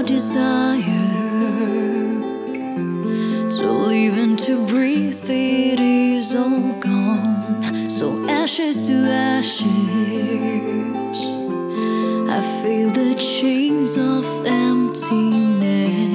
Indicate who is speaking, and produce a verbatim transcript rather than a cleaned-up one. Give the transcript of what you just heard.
Speaker 1: desire to live and to breathe, it is all gone. So ashes to ashes, I feel the chains of emptiness.